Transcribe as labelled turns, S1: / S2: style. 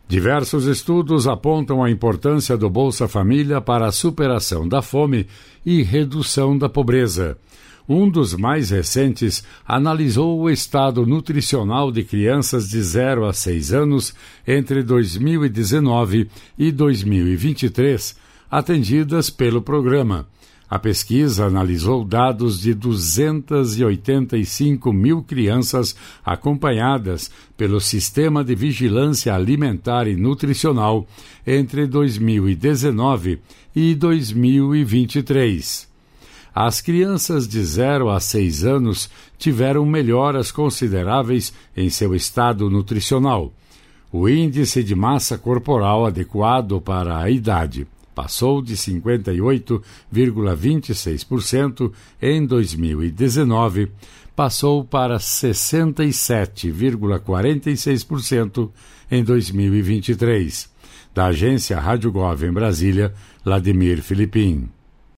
S1: Diversos estudos apontam a importância do Bolsa Família para a superação da fome e redução da pobreza. Um dos mais recentes analisou o estado nutricional de crianças de 0 a 6 anos entre 2019 e 2023, atendidas pelo programa. A pesquisa analisou dados de 285 mil crianças acompanhadas pelo Sistema de Vigilância Alimentar e Nutricional entre 2019 e 2023. As crianças de 0 a 6 anos tiveram melhoras consideráveis em seu estado nutricional. O índice de massa corporal adequado para a idade passou de 58,26% em 2019, passou para 67,46% em 2023. Da agência Rádio Gov em Brasília, Vladimir Filipim.